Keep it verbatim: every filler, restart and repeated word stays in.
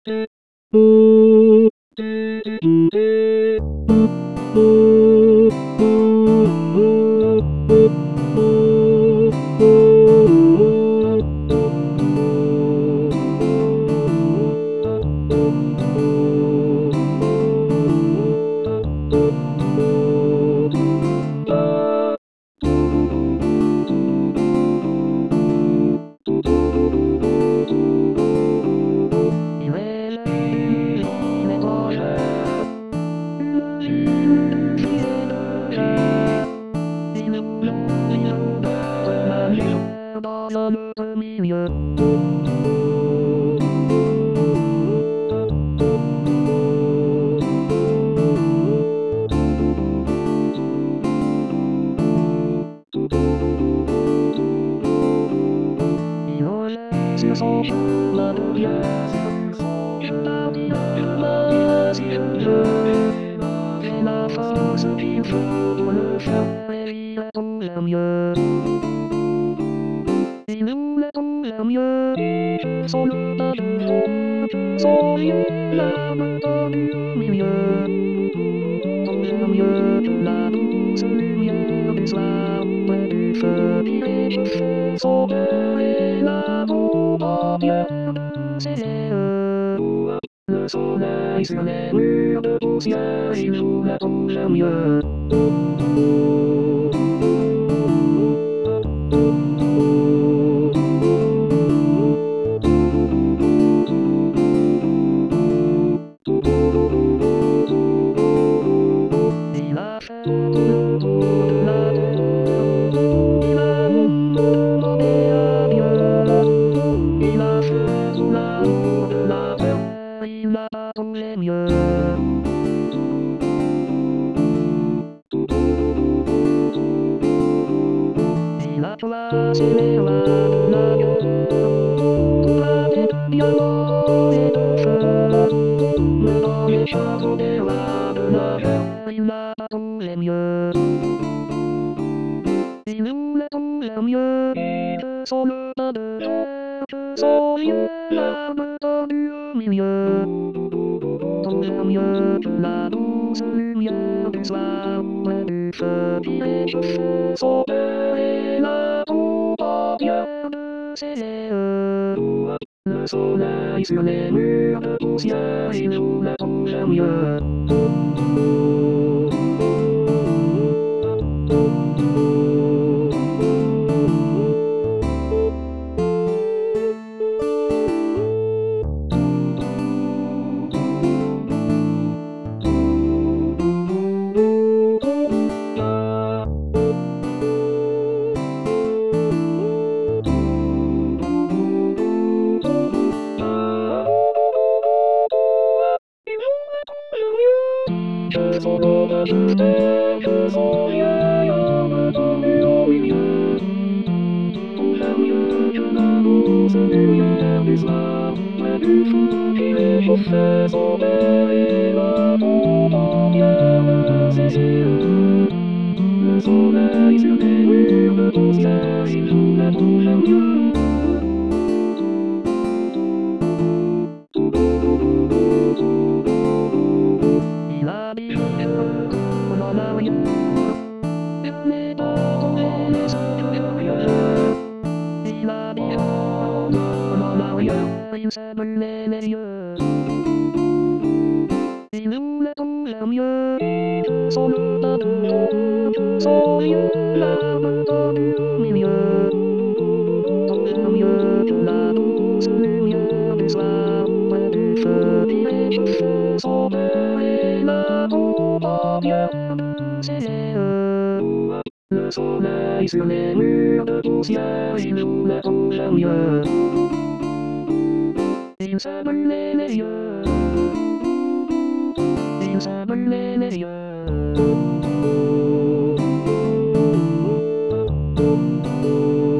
Dans le milieu. Il vole sur son chemin de bien, sur son chemin de bien, si je veux. J'ai la force qu'il faut pour le faire, et il a tout le mieux. Il nous a tout le mieux, je sens le pas de fond, je sens les larmes dans le milieu. Tout le mieux que la douce lumière du soir, près du feu qui réchauffe son cœur et la bombe entière de ses yeux. Le soleil sur les murs de poussière, il nous a tout le mieux. Il n'a pas tous les mieux. Il a placé les lois de la guerre, planté de diamants et de feu. Mais dans les charbons des lois de la guerre, il n'a pas tous les mieux. Il nous a tous les mieux, je sens le pas de fer, je sens les larmes tendues au milieu. Tout le mieux que la douce lumière du soir, près du feu qui réchauffe son cœur et la bombe entière de ses yeux. Le soleil sur les murs de poussière, il nous a tout le mieux. Je sens l'ombre de terre, je sens les larmes tendues au milieu. Tout le mieux que la douce lumière du soir, près du feu qui réchauffe son cœur et la bombe entière de ses yeux. Le soleil sur les murs de poussière, il nous a tout le mieux. Il a mis le feu en arrière, il n'est pas tombé furieux. Il a mis le feu en arrière, il s'est brûlé les yeux. Il nous a tout le mieux, je sens le pas de fond, je sens les larmes tendues au milieu. Tout le mieux que la douce lumière du soir, près du feu qui réchauffe son cœur et la bombe entière de ses yeux. Le soleil sur les murs de poussière, il nous a tout le mieux. Il s'est brûlé les yeux. Il s'est brûlé les yeux.